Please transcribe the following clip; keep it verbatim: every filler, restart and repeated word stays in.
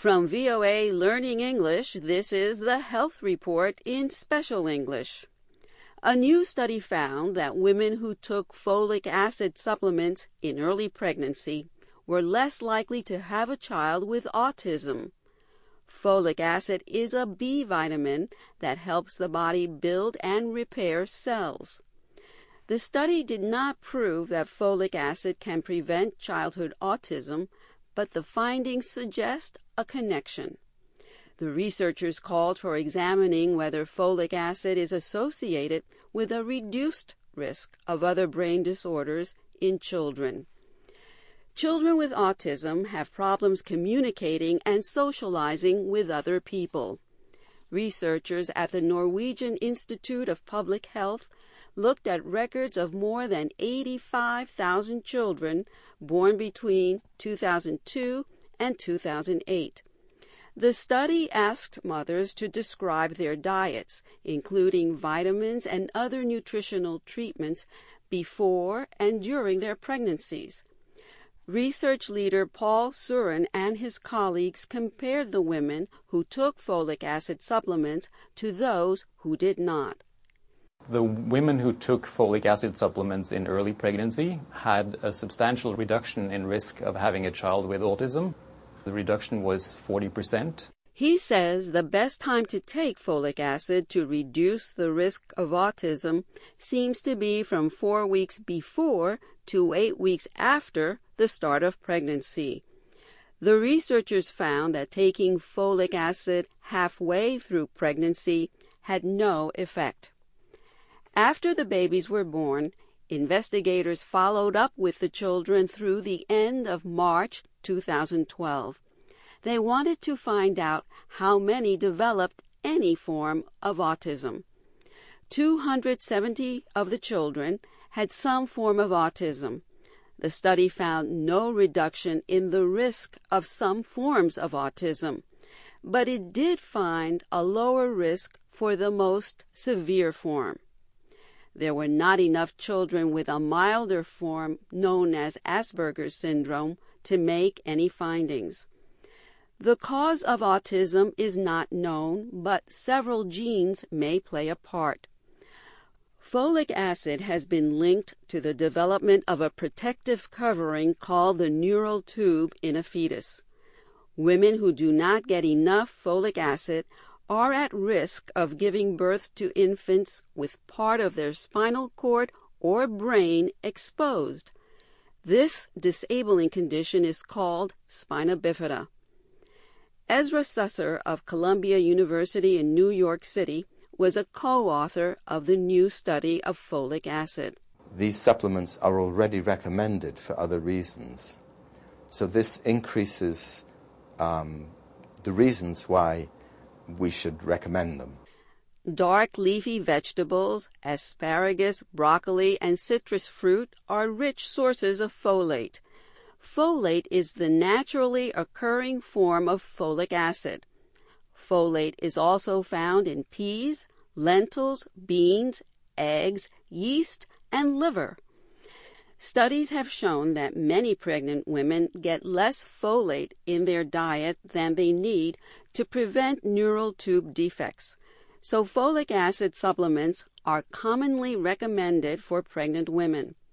From V O A Learning English, this is the Health Report in Special English. A new study found that women who took folic acid supplements in early pregnancy were less likely to have a child with autism. Folic acid is a B vitamin that helps the body build and repair cells. The study did not prove that folic acid can prevent childhood autism, but the findings suggest a connection. The researchers called for examining whether folic acid is associated with a reduced risk of other brain disorders in children. Children with autism have problems communicating and socializing with other people. Researchers at the Norwegian Institute of Public Health looked at records of more than eighty-five thousand children born between two thousand two and two thousand eight. The study asked mothers to describe their diets, including vitamins and other nutritional treatments, before and during their pregnancies. Research leader Paul Surin and his colleagues compared the women who took folic acid supplements to those who did not. The women who took folic acid supplements in early pregnancy had a substantial reduction in risk of having a child with autism. The reduction was forty percent. He says the best time to take folic acid to reduce the risk of autism seems to be from four weeks before to eight weeks after the start of pregnancy. The researchers found that taking folic acid halfway through pregnancy had no effect. After the babies were born, investigators followed up with the children through the end of March two thousand twelve. They wanted to find out how many developed any form of autism. two hundred seventy of the children had some form of autism. The study found no reduction in the risk of some forms of autism, but it did find a lower risk for the most severe form. There were not enough children with a milder form known as Asperger's syndrome to make any findings. The cause of autism is not known, but several genes may play a part. Folic acid has been linked to the development of a protective covering called the neural tube in a fetus. Women who do not get enough folic acid are at risk of giving birth to infants with part of their spinal cord or brain exposed. This disabling condition is called spina bifida. Ezra Susser of Columbia University in New York City was a co-author of the new study of folic acid. These supplements are already recommended for other reasons. So this increases um, the reasons why we should recommend them. Dark leafy vegetables, asparagus, broccoli, and citrus fruit are rich sources of folate. Folate is the naturally occurring form of folic acid. Folate is also found in peas, lentils, beans, eggs, yeast, and liver. Studies have shown that many pregnant women get less folate in their diet than they need to prevent neural tube defects. So folic acid supplements are commonly recommended for pregnant women.